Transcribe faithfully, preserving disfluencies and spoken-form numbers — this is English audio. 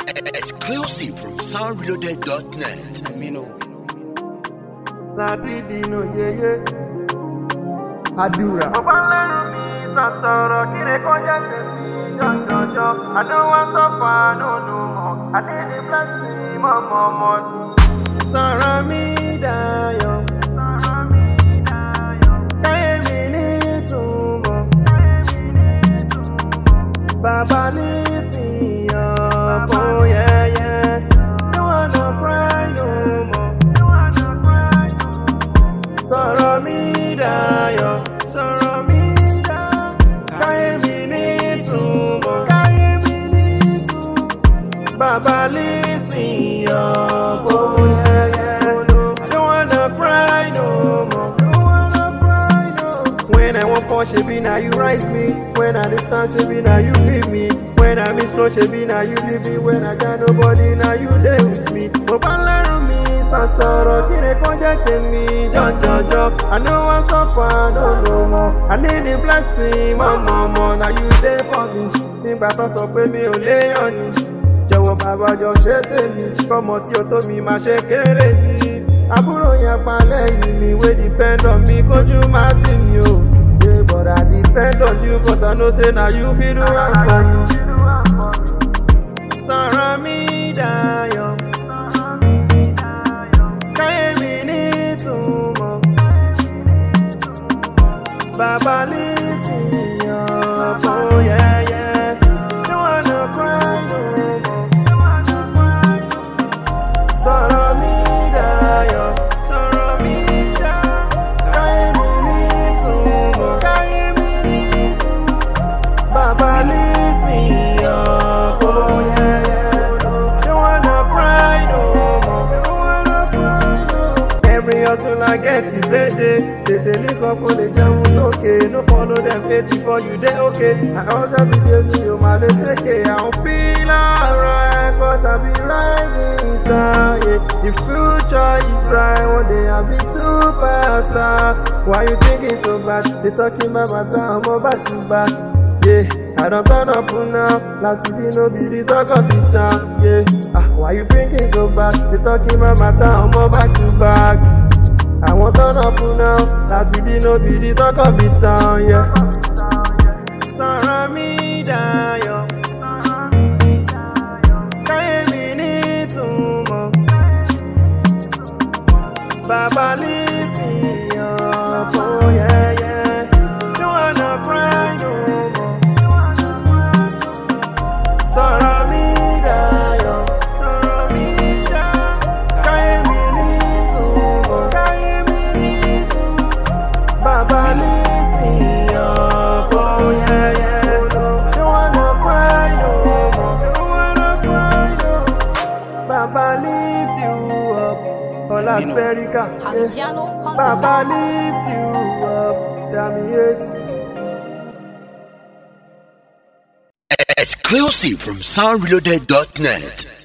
Exclusive from sound reloaded dot net. Mino. Ladidino yeye. Adura. Obalemi sasoro kire konja temi jojojo. I don't want suffer no no more. I need the blessing more more more. Sọ̀rọ̀ mi dayọ̀. Sọ̀rọ̀ mi dayọ̀. Káyé mi ní ìtumọ̀. Bàbá ní ìtìyàn bó yẹyẹ. Don't wanna cry no more. Sọ̀rọ̀ mi dayọ̀. Sọ̀rọ̀ mi dayọ̀. Káyé mi ní ìtumọ̀. Káyé mi ní ìtumọ̀. Bàbá ní ìtìyàn bó yẹyẹ. When I want for Shebi, now you rise me. When I distant Shebi, now you leave me. When I miss no Shebi, now you leave me. When I got nobody, now you there with me. Obalero mi sasoro kire konja temi John John John. I know I suffer no no more. I need the blessing more more more. Now you there for me. Nígbà tó sọ pé mi ò léyàn ni. Jọ̀wọ́ bàbá jọ ṣe tèmi. Kọ́mọ tí o tó mi máa ṣe kéré mi. Àbúrò yẹn pa lẹ́yìn mi. Wey depend on me kójú má tì mí o. Yeah, but I depend on you, cause I know say now you feel the right for me. Sọ̀rọ̀ mi dayọ̀. Káyé mi ní ìtumọ̀. Bàbá ní ìtìyàn bó yẹyẹ. Don't wanna cry no more. Sọ̀rọ̀ mi dayọ̀. Sọ̀rọ̀ mi dayọ̀. Káyé mi ní ìtumọ̀. Káyé mi ní ìtumọ̀. Bàbá lift me up, oh yeah, yeah. Don't wanna cry no more. Don't wanna cry no more. Every hustle I get is payday. Tètè ní kọ́kọ́ lè jẹun lókè. No follow them faith before you dey okay. I also be dey me o ma lè ṣèké. I don't feel alright cause I be rising star. Yeah. The future is bright. One day I'll be superstar. Why you thinking so bad? They talking about my time, I'm back to back. Yeah, I don't turn up now. Like T V no be the talk of the town. Yeah, ah, why you thinking so bad? They talking about my time, I'm back to back. I won't turn up now. Like T V no be the talk of the town. Yeah. Sọ̀rọ̀ mi dayọ̀. Káyé mi ní ìtumọ̀. Bàbá ní ìtìyàn bó yẹyẹ. Don't wanna cry no more. Sọ̀rọ̀ mi dayọ̀. Sọ̀rọ̀ mi dayọ̀. Káyé mi ní ìtumọ̀. Káyé mi ní ìtumọ̀. Bàbá ní ìtìyàn bó yẹyẹ. Don't wanna cry no more. Don't wanna cry no more. Bàbá lift you up. Hola America. Bàbá lift you up. Damn yes. Exclusive from sound reloaded dot net.